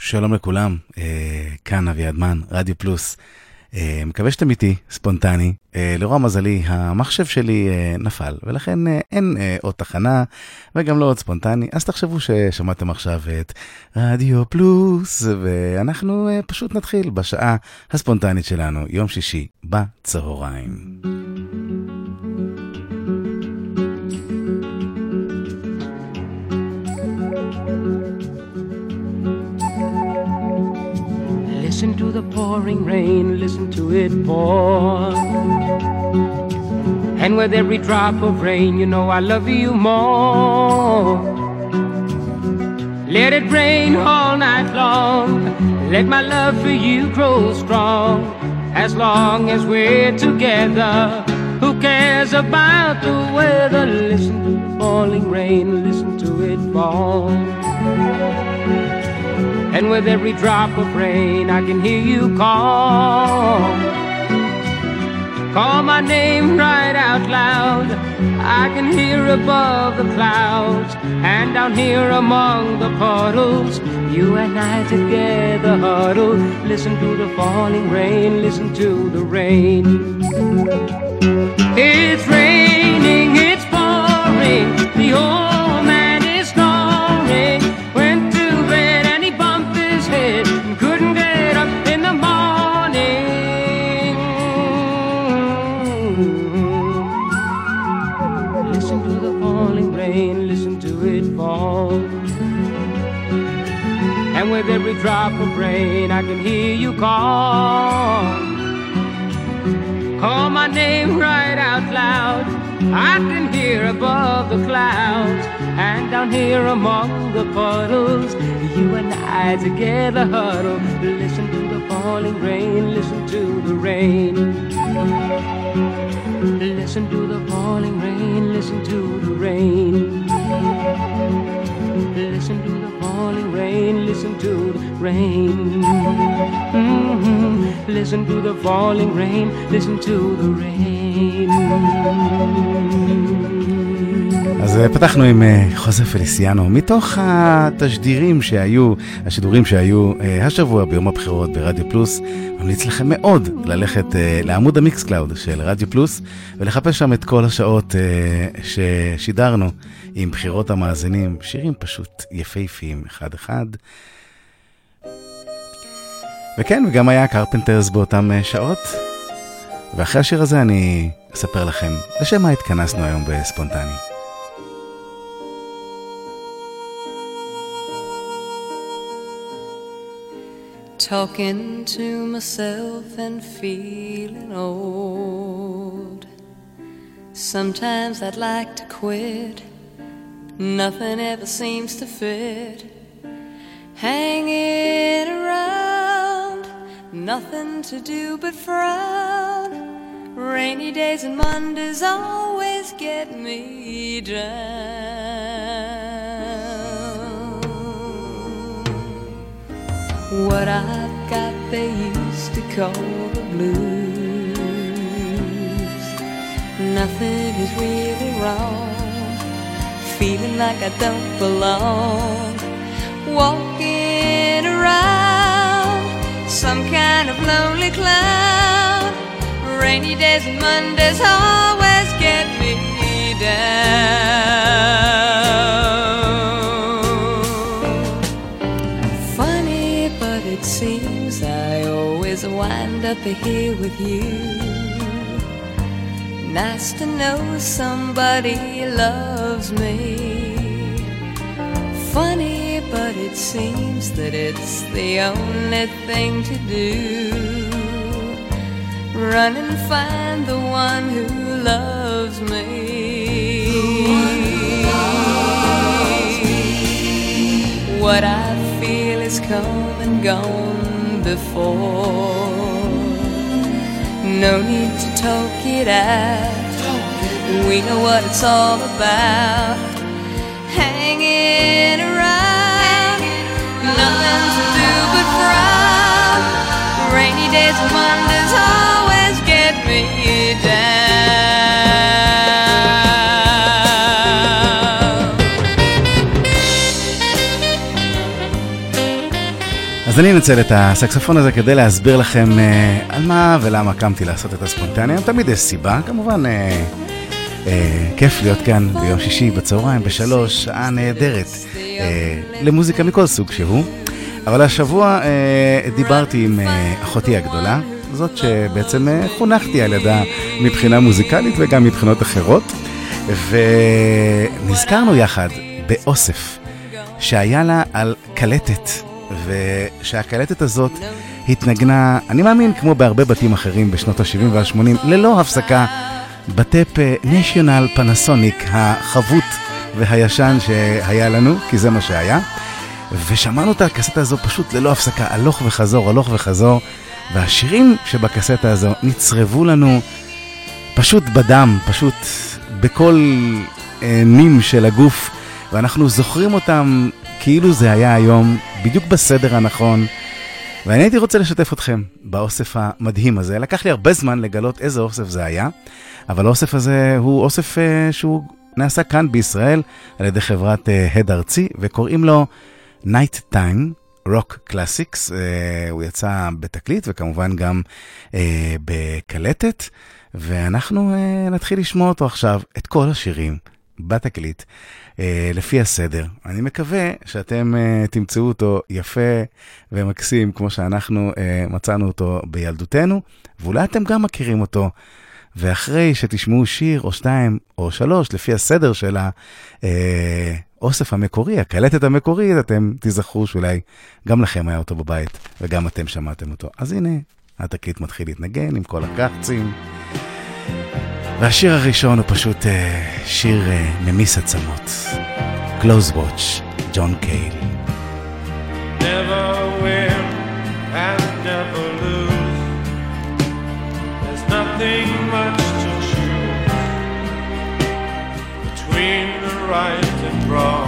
שלום לכולם, כאן אביעד מן, רדיו פלוס. מקווה שאתם איתי, ספונטני. לרוע מזלי, המחשב שלי נפל, ולכן אין עוד תחנה, וגם לא עוד ספונטני. אז תחשבו ששמעתם עכשיו את רדיו פלוס, ואנחנו פשוט נתחיל בשעה הספונטנית שלנו, יום שישי בצהריים. Listen to the pouring rain, listen to it pour. And with every drop of rain, you know I love you more. Let it rain all night long, let my love for you grow strong. As long as we're together, who cares about the weather? Listen to the falling rain, listen to it fall. And with every drop of rain I can hear you call. Call my name right out loud. I can hear above the clouds. And down here among the puddles, you and I together huddle. Listen to the falling rain, listen to the rain. It's raining, it's pouring. The old man is snoring. Went to bed and he bumped his head and couldn't get up in the morning. Listen to the falling rain, listen to it fall. And with every drop of rain I can hear you call. Call my name right out loud. I can hear above the clouds. And down here among the puddles, you and I together huddle. Listen to the falling rain, listen to the rain. Listen to the falling rain, listen to the rain. Listen to the falling rain, listen to the rain. Listen to the falling rain, listen to the rain. אז פתחנו עם חוזה פליסיאנו, מתוך השידורים שהיו השבוע ביום הבחירות ברדיו פלוס. ממליץ לכם מאוד ללכת לעמוד המיקס קלאוד של רדיו פלוס, ולחפש שם את כל השעות ששידרנו עם בחירות המאזינים, שירים פשוט יפהפיים אחד אחד. וכן, וגם היה קרפנטרס באותם שעות. ואחרי השיר הזה אני אספר לכם לשם מה התכנסנו היום בספונטני. Talking to myself and feeling old. Sometimes I'd like to quit. Nothing ever seems to fit. Hanging around, nothing to do but frown. Rainy days and Mondays always get me down. What I've got they used to call the blues. Nothing is really wrong. Feeling like I don't belong. Walking around some kind of lonely cloud. Rainy days and Mondays always get me down. Funny, but it seems I always wind up here with you. Nice to know somebody loves me. Funny, but it seems that it's the only thing to do. Run and find the one who loves me. What I feel is come and gone before. No need to talk it out. We know what it's all about. Hanging around, nothing to do but frown. Rainy days and Mondays always get me down. אז אני אנצל את הסקסופון הזה כדי להסביר לכם על מה ולמה קמתי לעשות את הספונטניה. תמיד יש סיבה, כמובן כיף להיות כאן ביום שישי בצהריים ב3, שעה נהדרת למוזיקה מכל סוג שהוא. אבל השבוע דיברתי עם אחותי הגדולה, זאת שבעצם חונכתי על ידה מבחינה מוזיקלית וגם מבחינות אחרות, ונזכרנו יחד באוסף שהיה לה על קלטת, ושהקלטת הזאת התנגנה, אני מאמין כמו בהרבה בתים אחרים בשנות ה-70 וה-80, ללא הפסקה, בטפ נשיונל פנסוניק החבוט והישן שהיה לנו, כי זה מה שהיה. ושמענו את הקסטה הזו פשוט ללא הפסקה, הלוך וחזור, והשירים שבקסטה הזו נצרבו לנו פשוט בדם, פשוט בכל נים של הגוף, ואנחנו זוכרים אותם כאילו זה היה היום, בדיוק בסדר הנכון. ואני הייתי רוצה לשתף אתכם באוסף המדהים הזה. לקח לי הרבה זמן לגלות איזה אוסף זה היה, אבל האוסף הזה הוא אוסף שהוא נעשה כאן בישראל על ידי חברת הד ארצי, וקוראים לו Night Time Rock Classics. הוא יצא בתקליט וכמובן גם בקלטת, ואנחנו נתחיל לשמוע אותו עכשיו, את כל השירים בתקליט לפי הסדר. אני מקווה שאתם תמצאו אותו יפה ומקסים כמו שאנחנו מצאנו אותו בילדותנו, ואולי אתם גם מכירים אותו, ואחרי שתשמעו שיר או 2 או 3 לפי הסדר של האוסף המקורי, הקלטת המקורית, אתם תזכרו שאולי גם לכם היה אותו בבית וגם אתם שמעתם אותו. אז הנה, התקליט מתחיל להתנגן עם כל הקרצים, והשיר הראשון הוא פשוט שיר ממיס עצמות, Close Watch, ג'ון קייל. Never win and never lose. There's nothing much to choose between the right and wrong.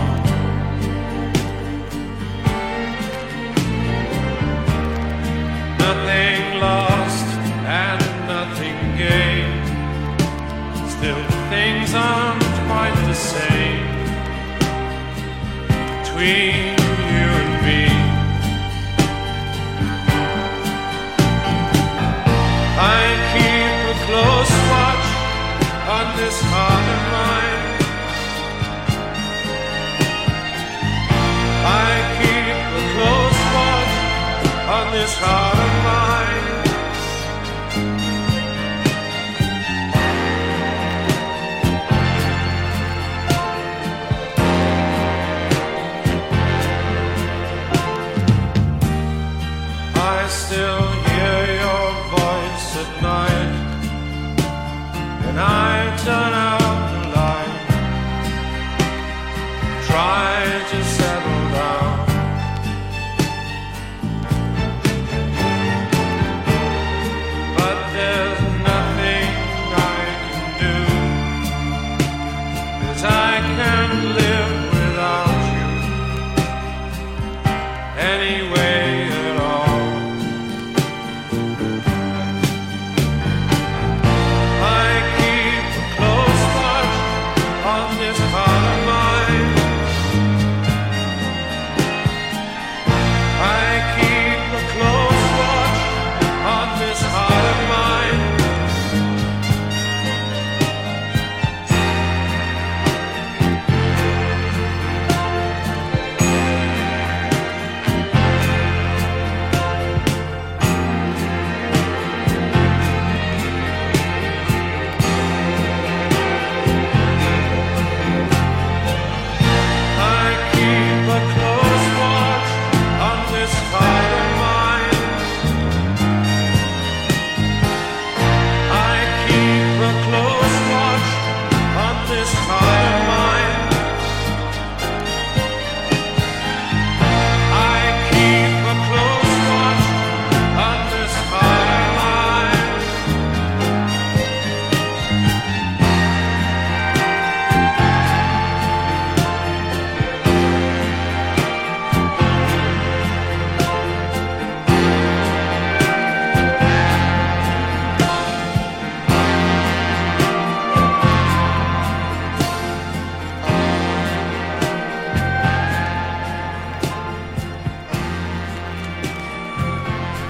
Nothing lost and nothing gained. Still things aren't quite the same between you and me. I keep a close watch on this heart of mine. I keep a close watch on this heart of mine. I still hear your voice at night when I turn out the light, try to settle down. But there's nothing I can do, 'cause I can't live without you anyway at all. I keep a close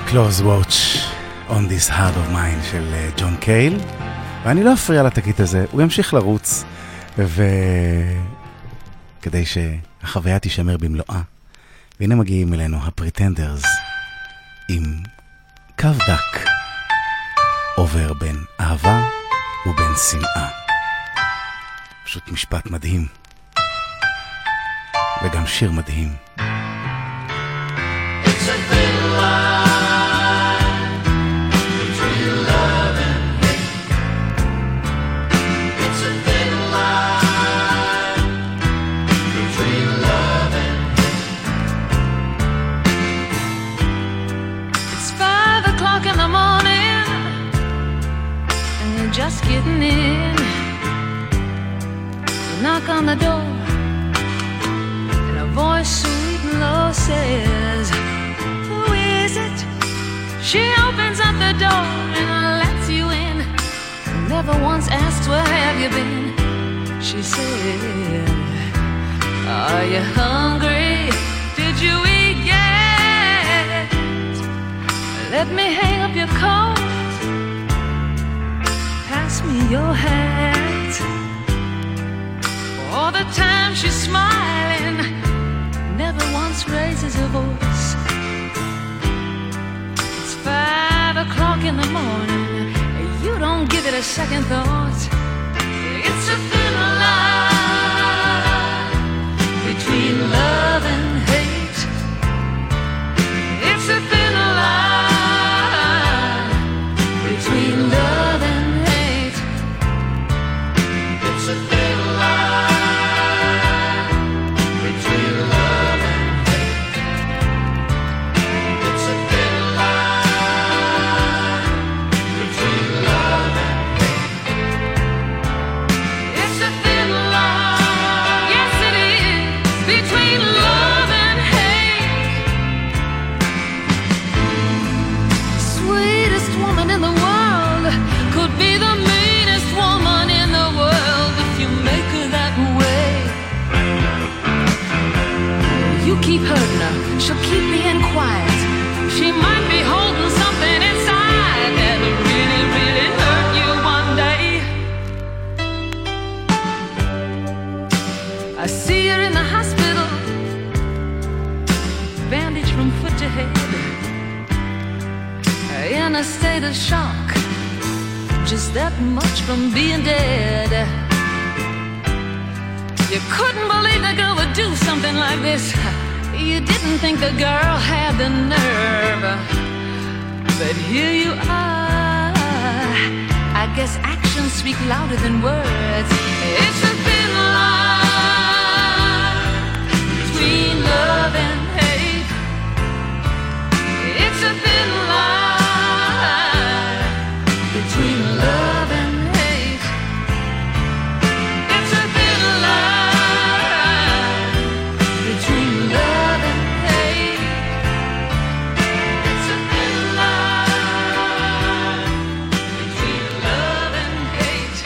Close Watch on this heart of mine של ג'ון קייל, ואני לא אפריע לתקליט הזה, הוא ימשיך לרוץ, וכדי שהחוויה תישמר במלואה. והנה מגיעים אלינו הפריטנדרס עם קו דק עובר בין אהבה ובין שנאה. פשוט משפט מדהים וגם שיר מדהים. It's a thin line between love and hate. It's a thin line between love and hate. It's 5 o'clock in the morning and you're just getting in. You knock on the door and a voice sweet and low says, "Who is it?" She opens up the door and lets you in. Never once asked where have you been. She said, "Are you hungry? Did you eat yet? Let me hang up your coat. Pass me your hat." All the time she's smiling, never once raises her voice. It's 5 o'clock in the morning, you don't give it a second thought. It's a thin line between love and hate. It's a thin line between love and hate. It's a thin line between love and hate. It's a thin line between love and hate. It's a thin line, yes it is, between love and hate. The sweetest woman in the world could be the meanest woman in the world if you make her that way. You keep hurting her, she'll keep being quiet. She might be holding something inside that'll really, really hurt you one day. I see her in the hospital, bandaged from foot to head, in a state of shock, just that much from being dead. You couldn't believe the girl would do something like this. You didn't think the girl had the nerve, but here you are. I guess actions speak louder than words. It's a thin line between love and hate. It's a thin line between love and hate. It's a thin line between love and hate. It's a thin line between love and hate.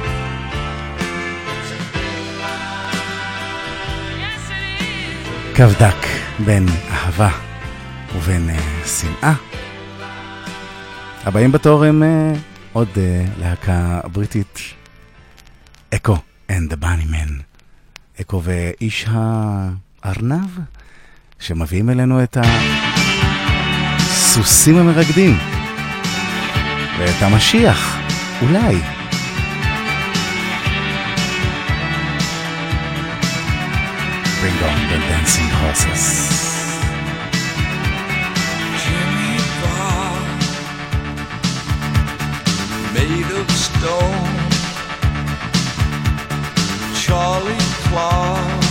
It's a thin line. Yes it is. קו דק בין אהבה ובין שנאה. הבאים בתור הם עוד להקה בריטית, אקו and the Bunnymen. אקו ואיש הארנב שמביאים אלינו את הסוסים המרגדים ואת המשיח, אולי. Bring on the dancing horses. Jimmy Bob, made of stone. Charlie Clark,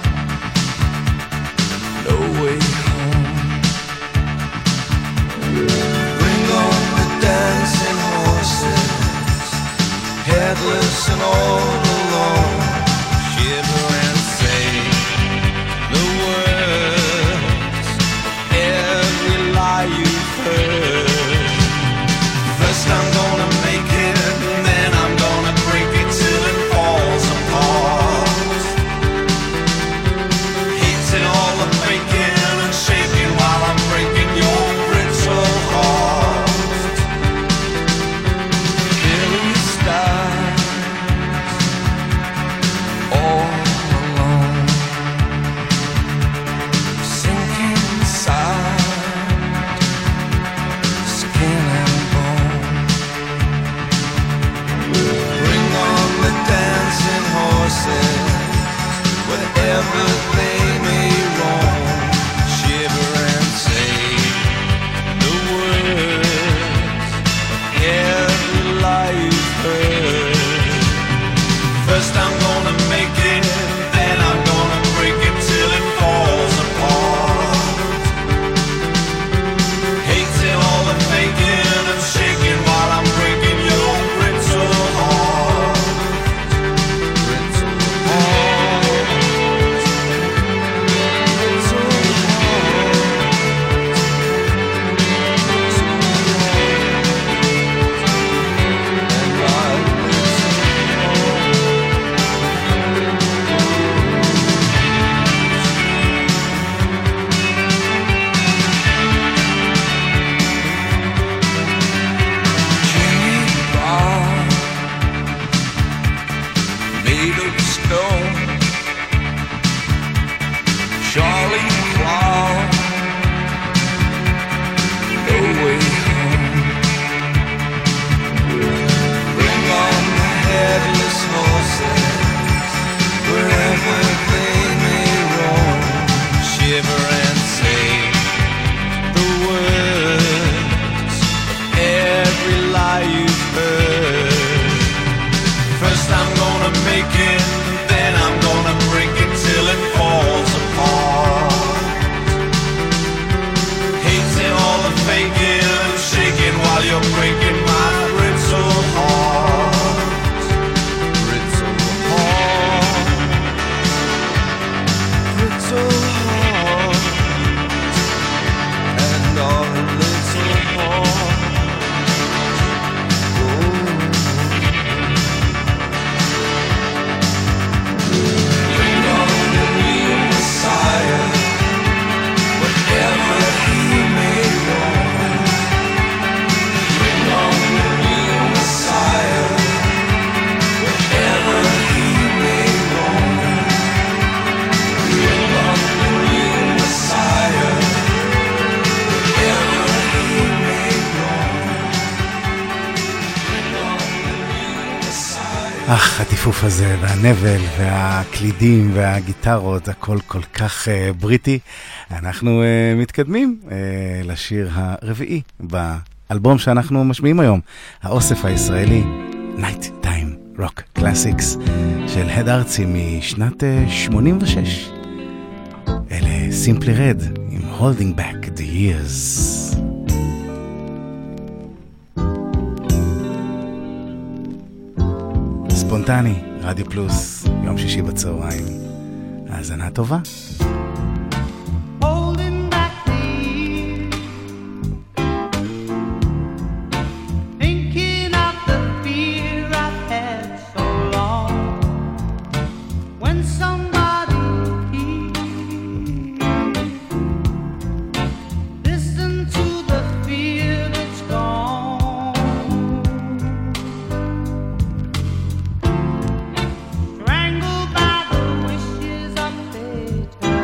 no way home. Bring on the dancing horses, headless and all alone. Shiver and say the words, every lie you've heard. First I'm gonna make it, and then I'm gonna break it till it falls apart. Hating all the breaking and shaking while I'm breaking your brittle faking and shaking while you're breaking my brittle heart. Brittle heart. Brittle heart. And our little heart. Bring on the new Messiah, whatever he may want. Bring on the new Messiah, whatever he may want. Bring on the new Messiah, whatever he may want. Bring on the new Messiah. הטיפוף הזה והנבל והקלידים והגיטרות, הכל כל כך בריטי. אנחנו מתקדמים לשיר הרביעי באלבום שאנחנו משמיעים היום, האוסף הישראלי Night Time Rock Classics של הד ארצי משנת 86. אלה Simply Red עם Holding Back the Years. ספונטני, רדיו פלוס, יום שישי בצהריים. האזנה טובה. Holding back the years, thinking of the fear I've had so long. When somebody hears, listen to the fear that's gone. Strangled by the wishes of fate.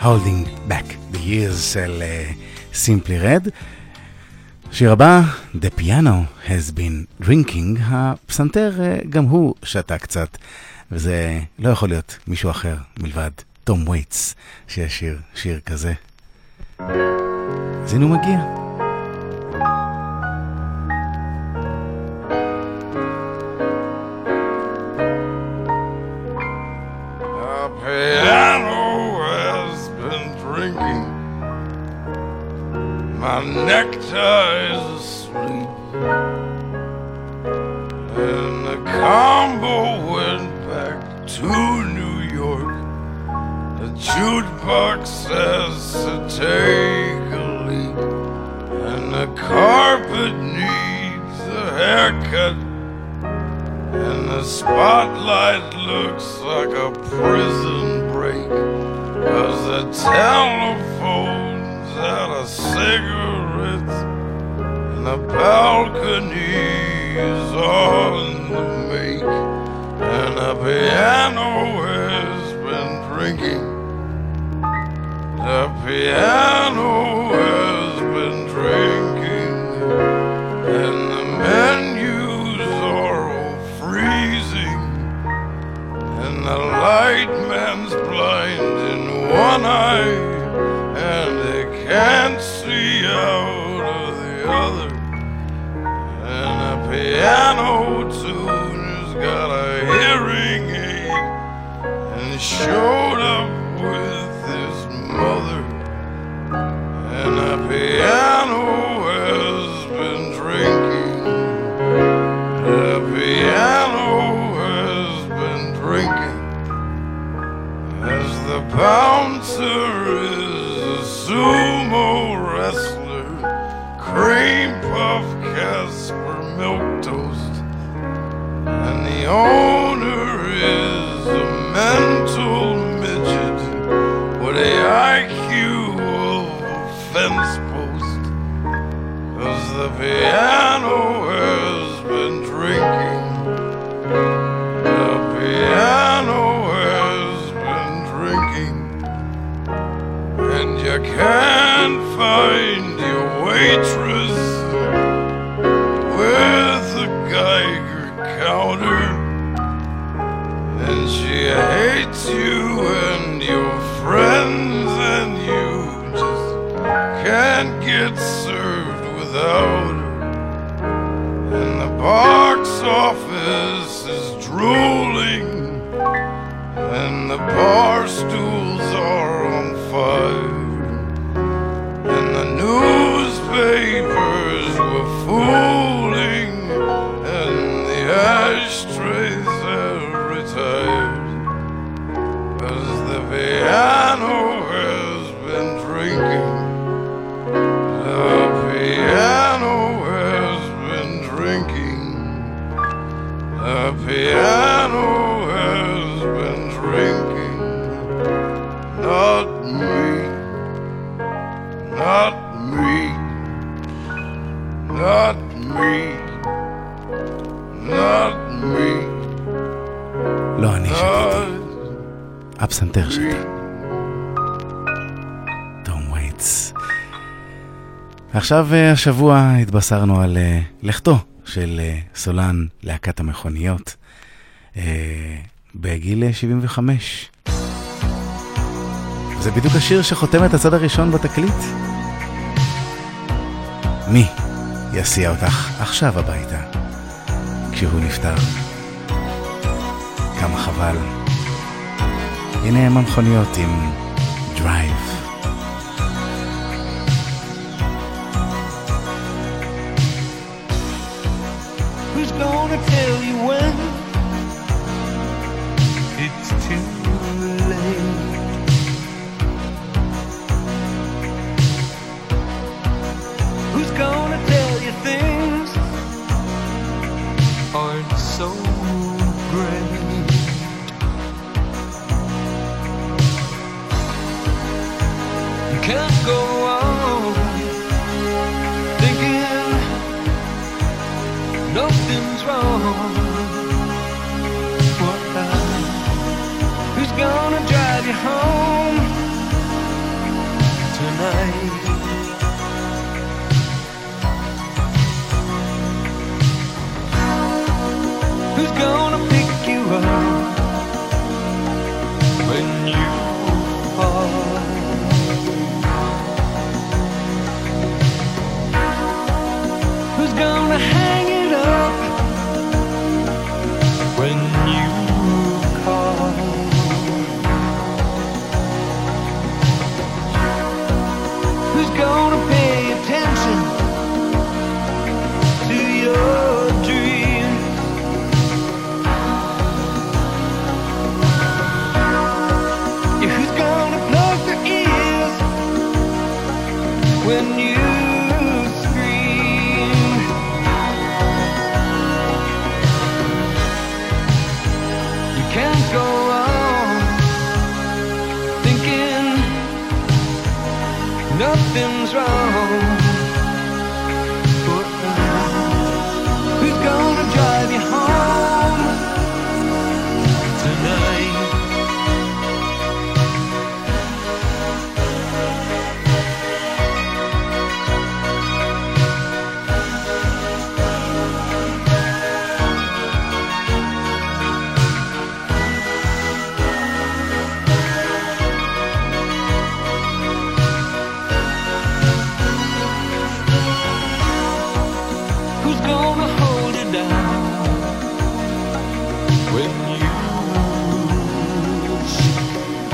Holding Back the Years של Simply Red. שיר הבא, The Piano Has Been Drinking. הפסנתר גם הוא שתה קצת, וזה לא יכול להיות מישהו אחר מלבד תום וייטס שישיר שיר כזה. אז הנה הוא מגיע. My nectar is asleep, and the combo went back to New York. The jukebox says to take a leak, and the carpet needs a haircut, and the spotlight looks like a prison break, 'cause the telephone's out of cigarettes, and the balcony is on the make, and the piano has been drinking. The piano has been drinking, and the menus are all freezing, and the light man's blind in one eye, and they can't see out of the other, and the piano tune has got a hearing aid, and showed up with his mother, and the piano has been drinking. The piano has been drinking, as the bouncer is a sumo wrestler, cream puff Casper milquetoast, and the owner is a mental midget with a IQ of a fence post, 'cause the piano has been drinking. The piano has been drinking, and you can't find your waitress with a Geiger counter, and she hates you and your friends, and you just can't get served without her, and the box office is drooling, and the bar stools are on fire, and the newspapers were fooling, and the ashtrays have retired, 'cause the piano has been drinking. The piano has been drinking. The piano has been drinking. Not me. Not me. Not me. Not me. לא אני שתיתי, הפסנתר שתי. תום וייטס. עכשיו השבוע התבשרנו על לכתו של סולן להקת המכוניות בגיל 75. זה בדיוק השיר שחותם את הצד הראשון בתקליט. מי יסיע אותך עכשיו הביתה כשהוא נפטר? כמה חבל. הנה הם המכוניות עם דרייב. Who's gonna tell you when it's too late? Who's gonna tell you things aren't so great? You can't go on thinking nothing's wrong tonight. Who's gonna pick you up when you fall? Who's gonna hang it up when you call? Who's gonna pay attention to your dreams? Yeah, who's gonna plug their ears when you scream? You can't go on thinking nothing's wrong. But who's gonna drive you home tonight? Who's gonna hold it down when you shake?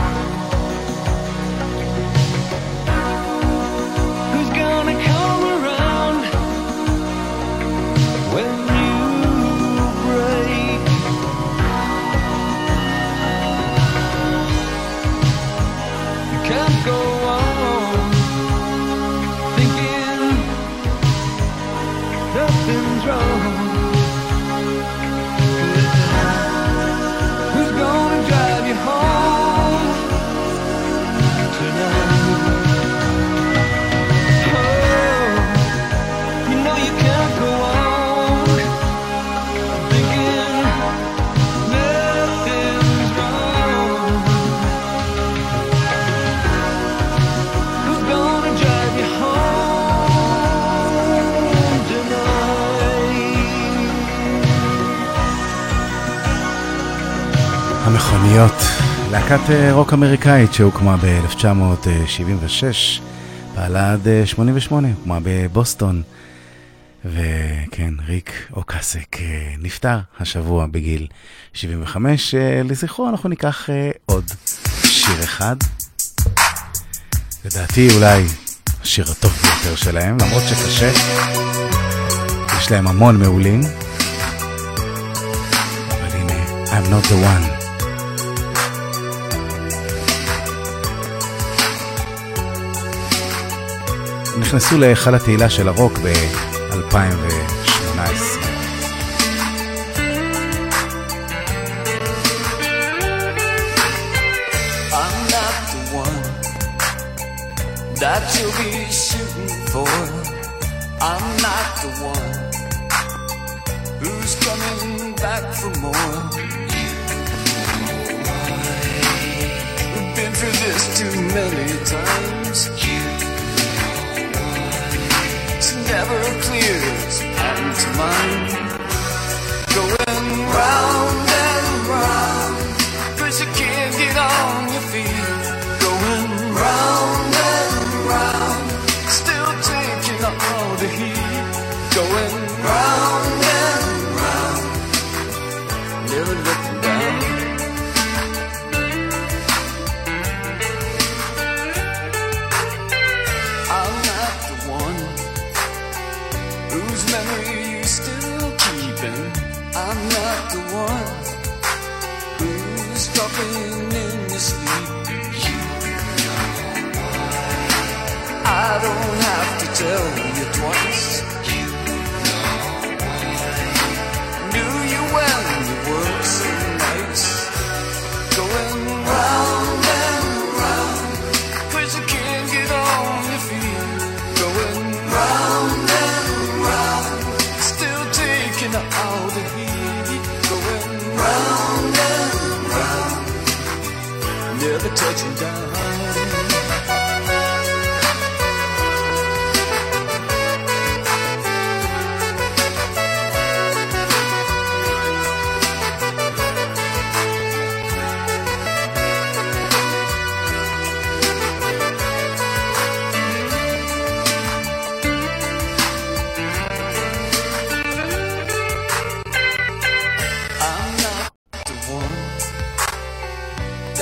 Who's gonna come around when you break? You can't go on thinking nothing's wrong. Who's gonna drive you home tonight? Oh, you know you can't go on thinking nothing's wrong. Who's gonna drive you home tonight? המכוניות, להקת רוק אמריקאית שהוקמה ב-1976, פעלה עד 88, הוקמה בבוסטון. וכן, ריק אוקאסק נפטר השבוע בגיל 75. לזכרו אנחנו ניקח עוד שיר אחד, לדעתי אולי השיר הטוב ביותר שלהם, למרות שקשה, יש להם המון מעולים, אבל הנה I'm not the one. נכנסו להיכל התהילה של הרוק ב-2018. I'm not the one that you'll be shooting for. I'm not the one who's coming back for more. We've been through this too many times. It's never clear as hand to mind. Going round and round, 'cause you can't get on your feet. Going round and round, still taking all the heat. Going round and round, never looking down. I'm not the one whose memory you still keeping. I'm not the one who's talking in your sleep. I don't have to tell you twice. Knew you when you were so nice. Going round and round, 'cause you can't get on your feet. Going round and round, still taking all the heat. Going round and round, never touching down.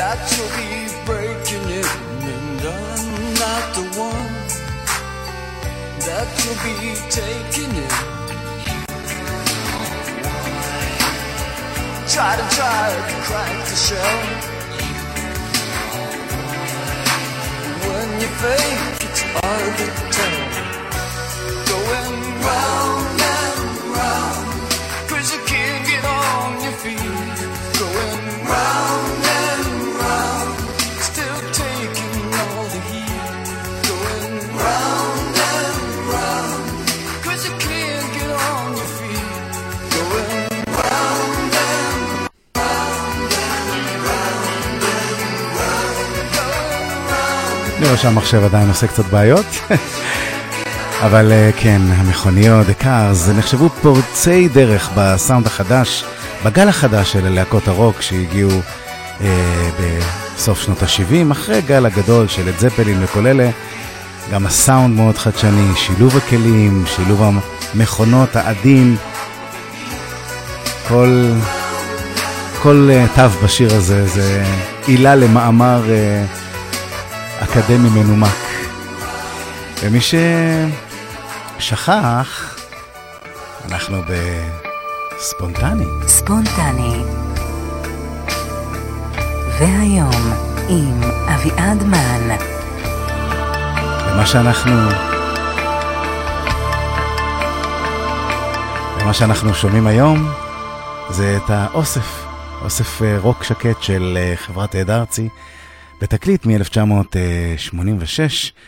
that you'll be breaking in, and I'm not the one that you'll be taking in. Try to crack the shell. When you fake, it's hard to tell. Going round and round, 'cause you can't get on your feet. Going round and round, still taking all the heat. Going round and round, 'cause you can't get on your feet. Going round and round and round and round, going round. נראה שהמחשב עדיין עושה קצת בעיות. אבל כן, המכוניות, הקארס, נחשבו פורצי דרך בסאונד החדש, בגל החדש של להקות הרוק שהגיעו בסוף שנות ה-70, אחרי גל הגדול של את זפלין וכל אלה. גם הסאונד מאוד חדשני, שילוב הכלים, שילוב המכונות, העדין, כל תו בשיר הזה זה עילה למאמר אקדמי מנומק. ומי ששכח, אנחנו בספונטני. ספונטני. והיום עם אביעד מן. ומה שאנחנו שומעים היום זה את אוסף רוק שקט של חברת עד ארצי, בתקליט מ-1986,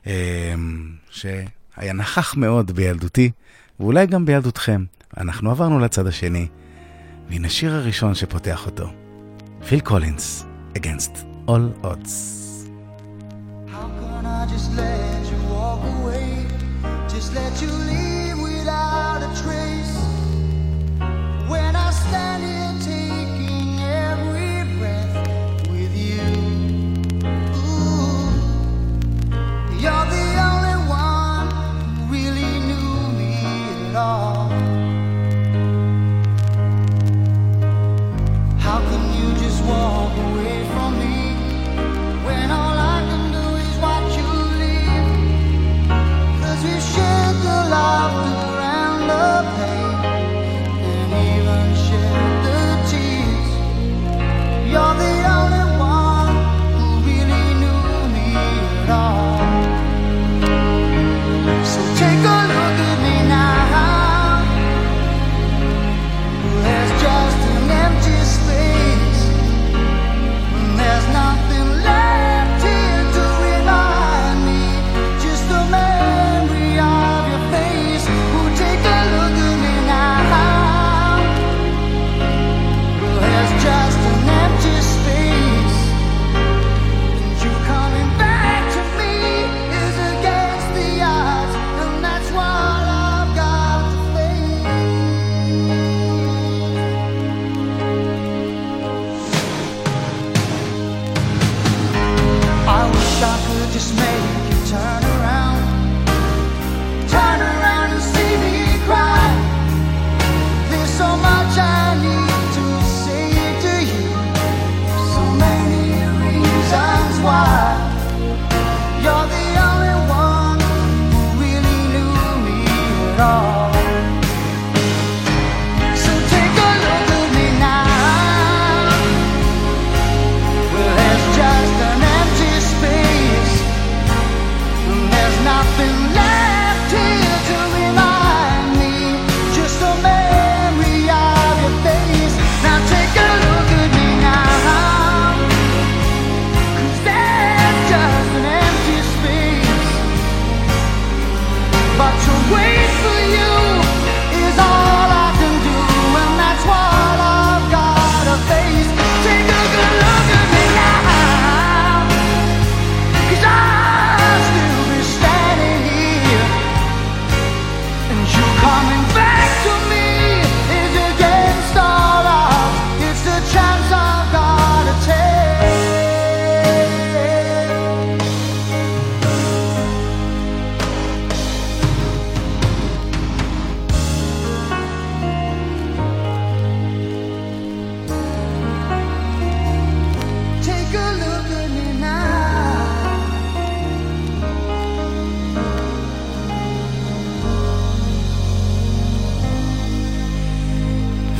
שהיה נכח מאוד בילדותי, ואולי גם בילדותכם. אנחנו עברנו לצד השני, והנה השיר הראשון שפותח אותו, פיל קולינס, Against All Odds. How can I just let you walk away, just let you leave without a trace, when I stand here taking every breath with you. Ooh, you're the only one who really knew me at all. How can you just walk away from me when all I can do is watch you leave? 'Cause we shared the laughter and the pain.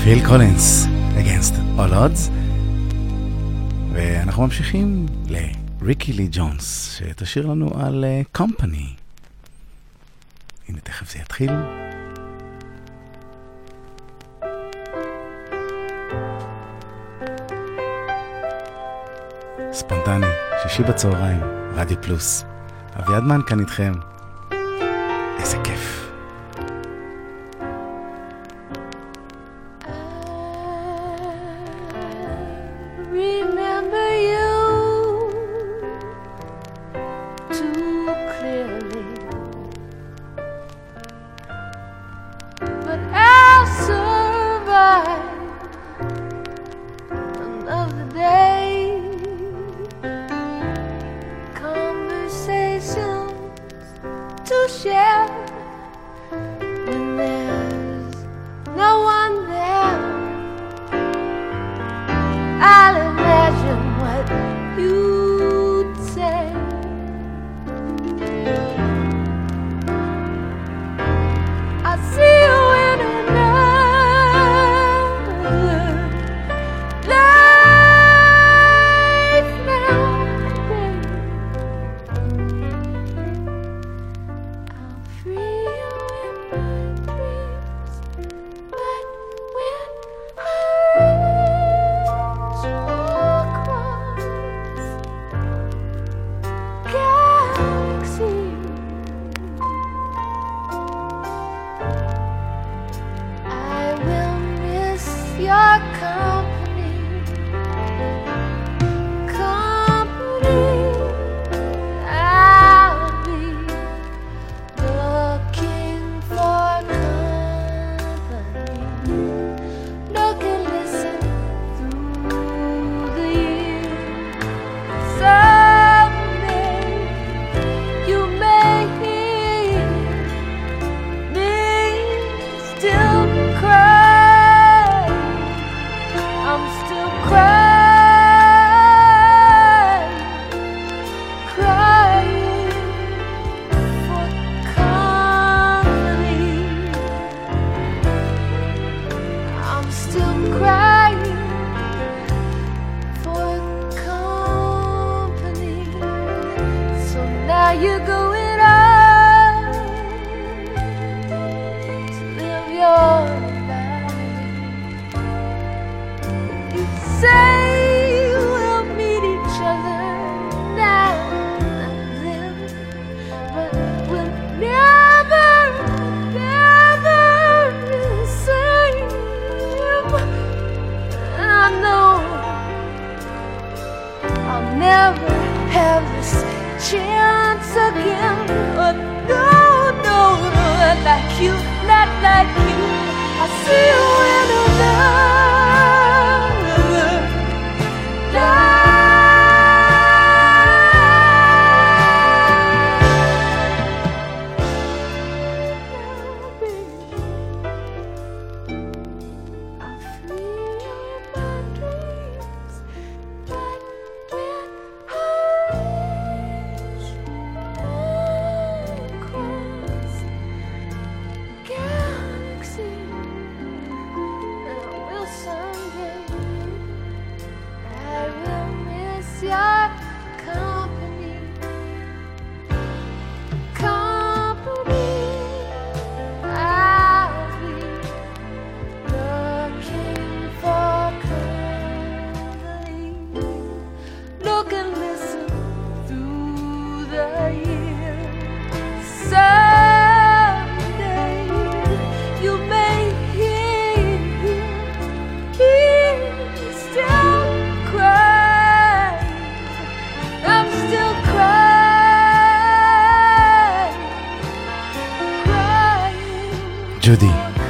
פיל קולינס, Against All Odds. ואנחנו ממשיכים לריקי לי ג'ונס, שתשאיר לנו על Company. הנה תכף זה יתחיל. ספונטני, שישי בצהריים, רדיו פלוס. אביעד מן כאן איתכם. איזה כיף. ג'ודי,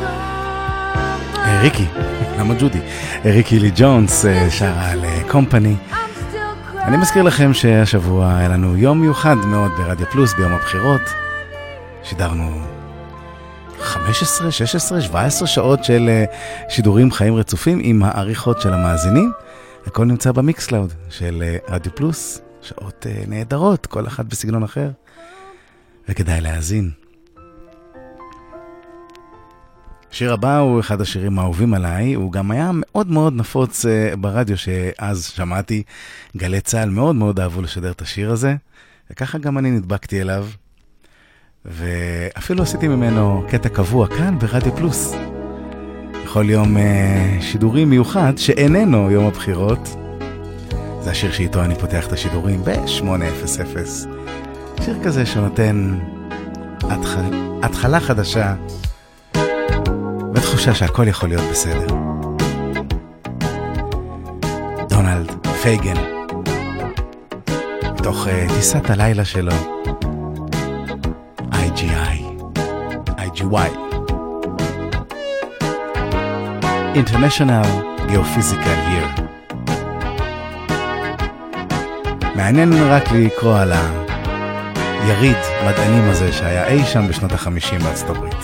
ריקי, למה ג'ודי? ריקי לי ג'ונס שרה על קומפני. אני מזכיר לכם שהשבוע היה לנו יום מיוחד מאוד ברדיו פלוס ביום הבחירות. שידרנו 15, 16, 17 שעות של שידורים חיים רצופים עם העריכות של המאזינים. הכל נמצא במיקסקלאוד של רדיו פלוס, שעות נהדרות, כל אחת בסגנון אחר, וכדאי להאזין. השיר הבא הוא אחד השירים האהובים עליי, הוא גם היה מאוד מאוד נפוץ ברדיו שאז שמעתי, גלי צהל מאוד מאוד אהבו לשדר את השיר הזה, וככה גם אני נדבקתי אליו, ואפילו עשיתי ממנו קטע קבוע כאן ברדיו פלוס. בכל יום שידורי מיוחד שאיננו יום הבחירות, זה השיר שאיתו אני פותח את השידורים ב-8:00. שיר כזה שנותן התחלה חדשה, ותחושה שהכל יכול להיות בסדר. דונלד פייגן, מתוך טיסת הלילה שלו, IGY, International Geophysical Year. מעניין רק לקרוא על היריד מדענים הזה שהיה אי שם בשנות ה-50 בארצות הברית.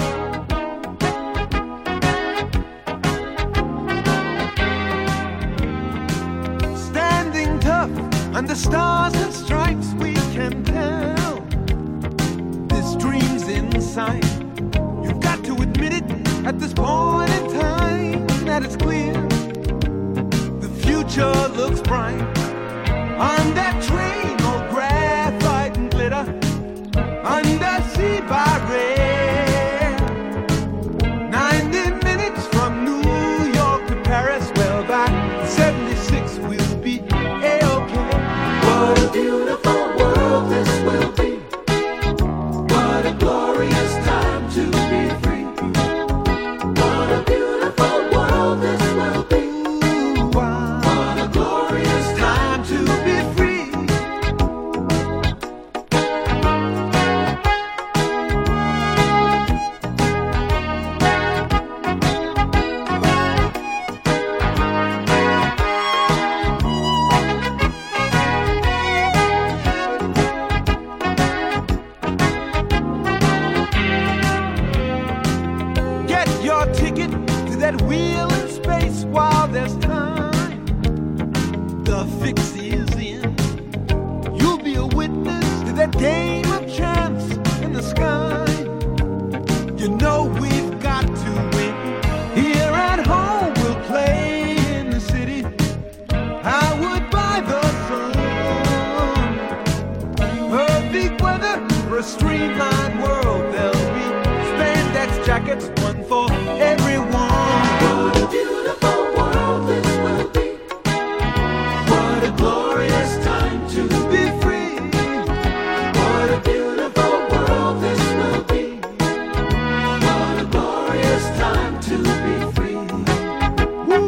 The stars and stripes we can tell this dream's in sight. You've got to admit it at this point in time that it's clear the future looks bright. On that train, all graphite and glitter, undersea by rail. 90 minutes from New York to Paris, well by 76 we'll be A-okay. What a beautiful world this will be. What a glorious time to be free. What a beautiful world this will be. What a glorious time to be free. Wheel in space while there's time. The fix is in. You'll be a witness to that game of chance in the sky. You know we've got to win. Here at home we'll play in the city. I would buy the sun. Perfect weather for a streamlined world. There'll be spandex jackets, one for everyone. What a beautiful world this will be. What a glorious time to be free. What a beautiful world this will be. What a glorious time to be free. Woo.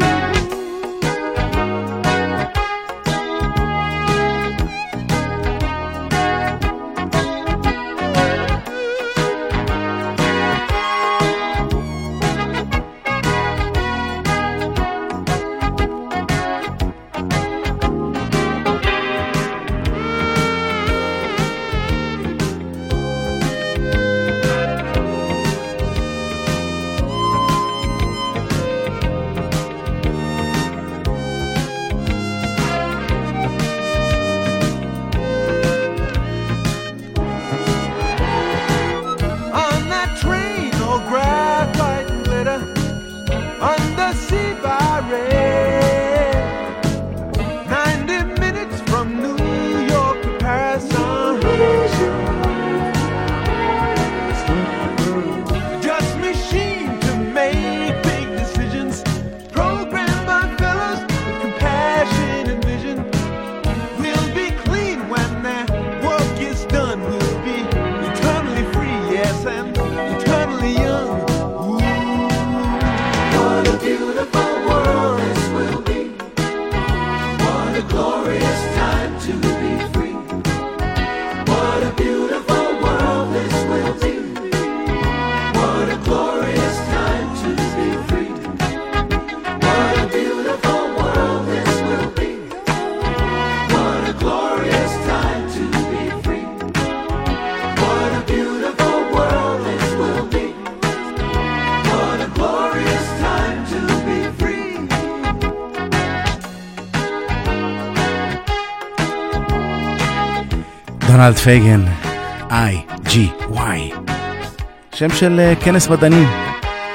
דונלד פייגן, IGY, שם של כנס מדענים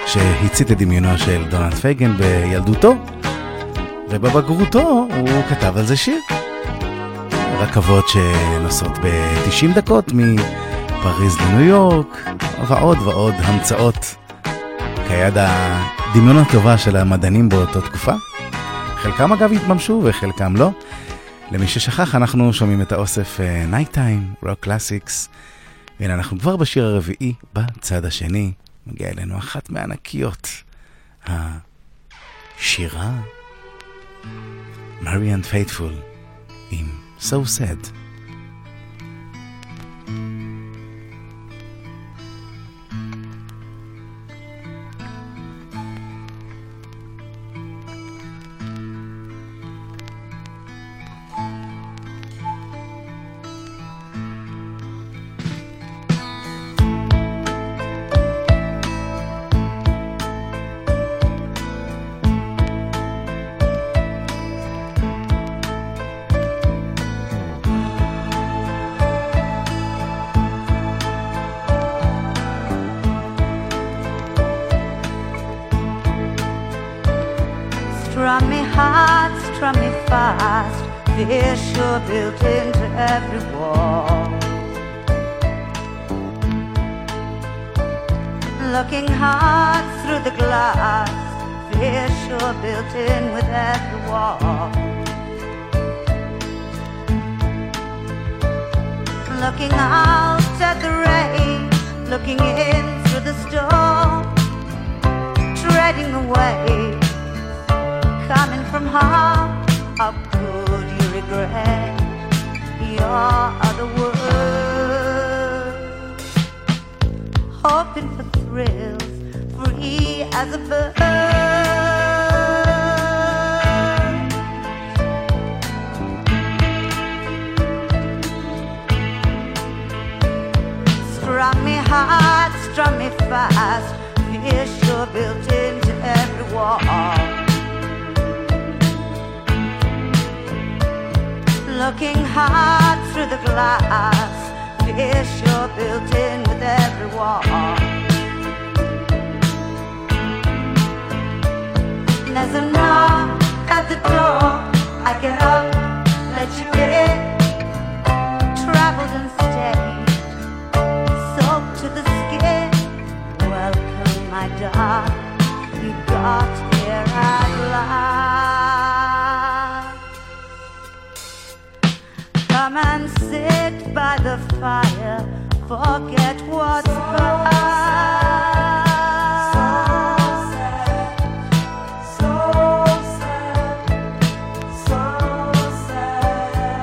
שהצית את דמיונו של דונלד פייגן בילדותו, ובבגרותו הוא כתב על זה שיר. רכבות שנוסעות ב-90 דקות מפריז לניו יורק, ועוד ועוד המצאות כיד הדמיון הטובה של המדענים באותו תקופה. חלקם אגב התממשו וחלקם לא. למי ששכח, אנחנו שומעים את האוסף Nighttime, Rock Classics, והנה אנחנו כבר בשיר הרביעי בצד השני. מגיע אלינו אחת מהענקיות, השירה Marianne Faithfull עם So Sad. Strum me hard, strum me fast, fear sure built into every wall. Looking hard through the glass, fear sure built in with every wall. Looking out at the rain, looking in through the storm, treading the waves coming from harm. How could you regret your other words? Hoping for thrills, free as a bird. Strum me hard, strum me fast, fear sure built into every wall. Looking hard through the glass, fear sure built in with every wall. There's a knock at the door, I get up, let you in. Traveled and stayed, soaked to the skin. Welcome, my darling, you got here at last. Come and sit by the fire, forget what's past. So sad, so sad,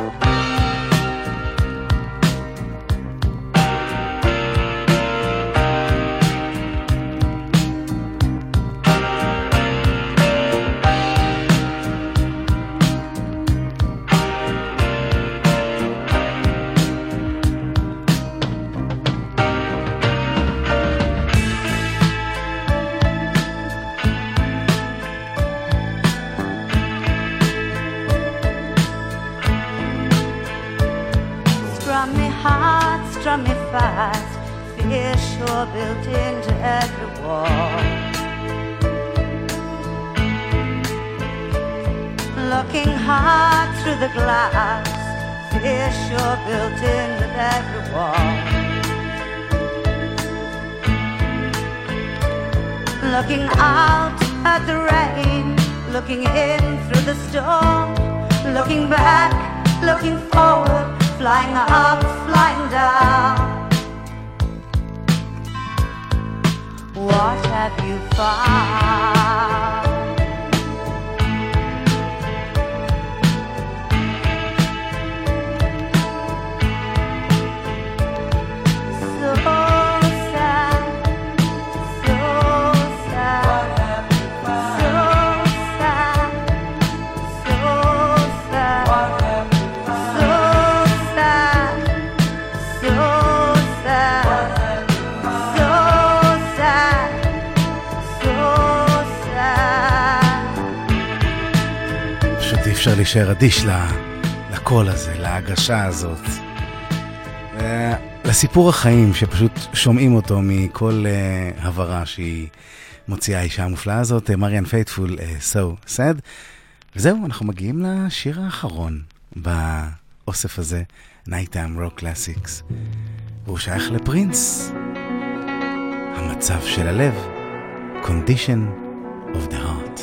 Strum me hard, strum me fast, fear sure built into every wall. Looking hard through the glass, fear sure built in with every wall. Looking out at the rain, looking in through the storm, looking back, looking forward, flying up, flying down. What have you found? So sad, so sad, so sad, so sad, so sad, so sad, so sad, so sad. פשוט אי אפשר להישאר אדיש לקול הזה, להגשה הזאת. לסיפור החיים שפשוט שומעים אותו מכל הברה שהיא מוציאה האישה המופלאה הזאת, מריאן פייטפול, So Sad. וזהו, אנחנו מגיעים לשיר האחרון באוסף הזה, Nighttime Rock Classics. והוא שייך לפרינס. המצב של הלב, Condition of the Heart.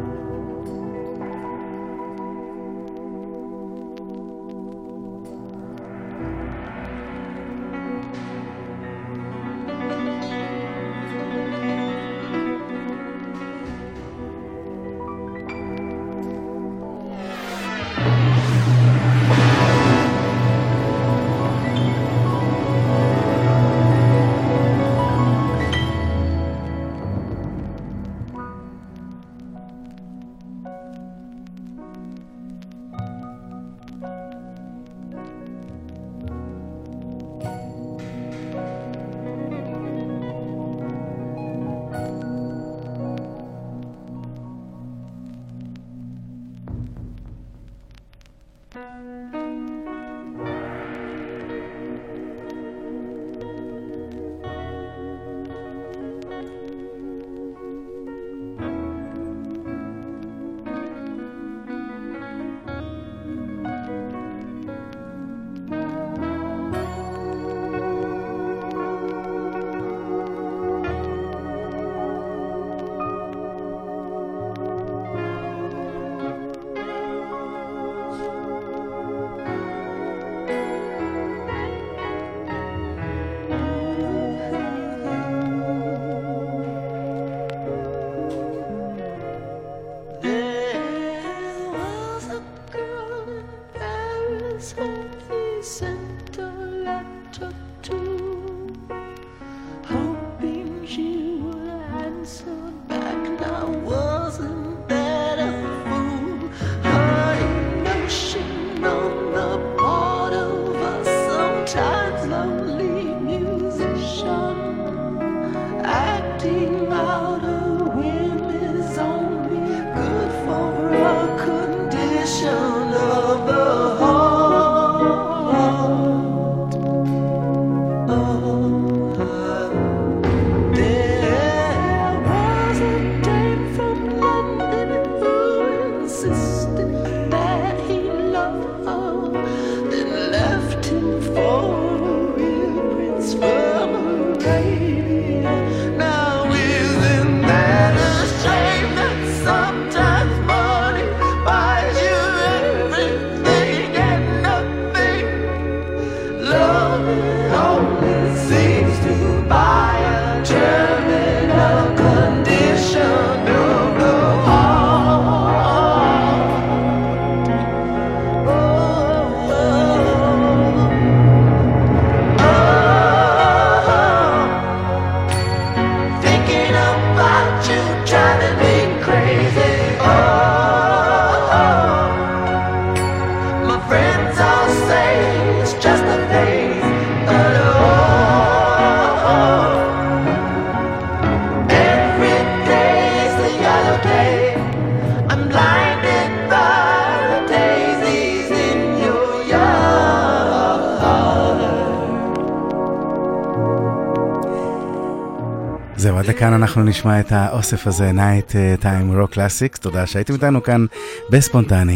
זהו, עד לכאן אנחנו נשמע את האוסף הזה, Nighttime Rock Classics. תודה שהייתם איתנו כאן בספונטני,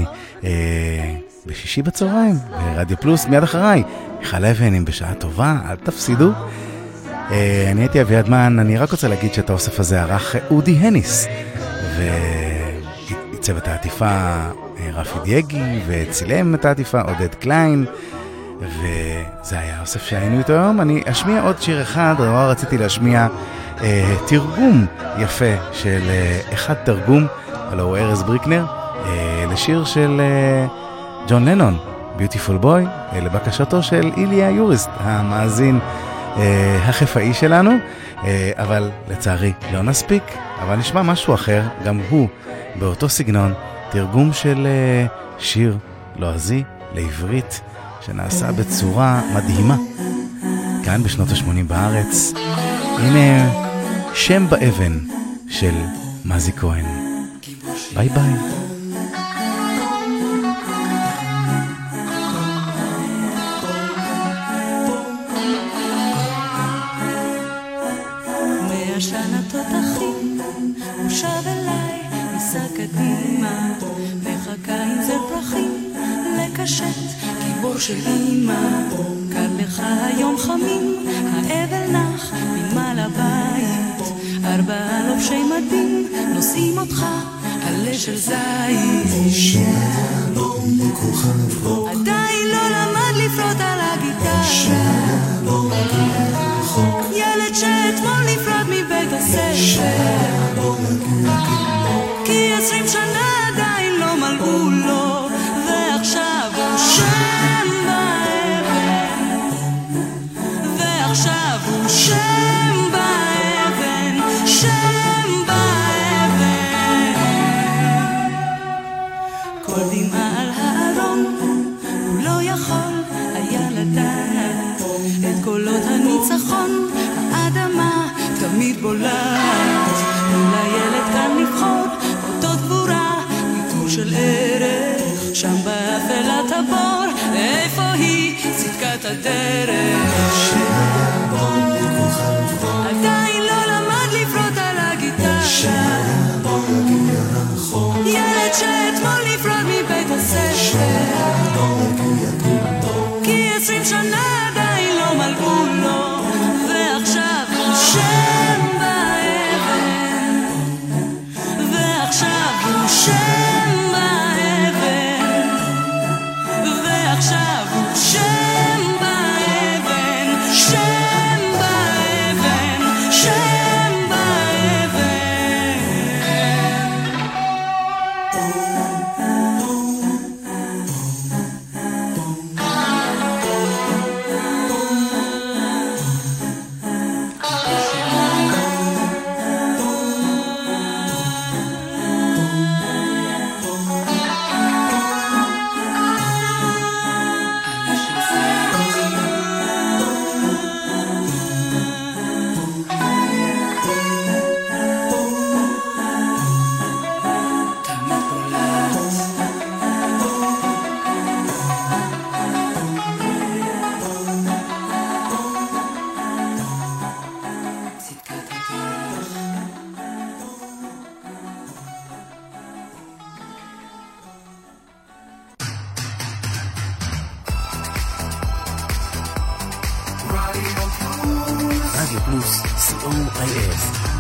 בשישי בצהריים, ברדיו פלוס. מיד אחריי, מיכל אבן עם בשעה טובה, אל תפסידו. אני הייתי אביעד מן, אני רק רוצה להגיד שאת האוסף הזה ערך אודי הניס, ועיצב את העטיפה רפי דייגי, וצילם את העטיפה עודד קליין, וזה היה האוסף שהיינו איתו היום. אני אשמיע עוד שיר אחד, רציתי להשמיע תרגום יפה של אחד תרגום, הלוא הוא ארז בריקנר, לשיר של ג'ון לנון, Beautiful Boy, לבקשתו של איליה יוריסט, המאזין החפאי שלנו, אבל לצערי לא נספיק, אבל נשמע משהו אחר, גם הוא באותו סגנון, תרגום של שיר לועזי לעברית, שנעשה בצורה מדהימה, כאן בשנות ה-80 בארץ. הנה שם באבן של מזי כהן. ביי ביי. מתעשת, גיבור של אמא, קר לך היום חמים, האבל נח מנמל הבית, 4 לובשי מדים נושאים אותך עלה של זית. שלום כוכב אור, עדיין לא למד לפרוט על הגיטרה, שלום רחוק, ילד שאתמול נפרד מבית הספר, כי 20 שנה עדיין לא מלאו לו, ועכשיו הוא שם באבן, ועכשיו הוא שם באבן, שם באבן. כל דמעה על הארון הוא לא יכול היה לדעת, את קולות הניצחון האדמה תמיד בולעת, לילד כאן לבחור אותו גבורה, עיטור של ערך, שם באפלת הבור, איפה היא צדקת הדרך. עדיין לא למד לפרוט על הגיטרה, ילד שאתמול נפרד מבית הספר, כי 20 שנה עדיין לא מלאו לו, ועכשיו הוא שם באבן, ועכשיו הוא שם באבן, ועכשיו הוא שם באבן, שם באבן, שם באבן. רדיו פלוס, co.il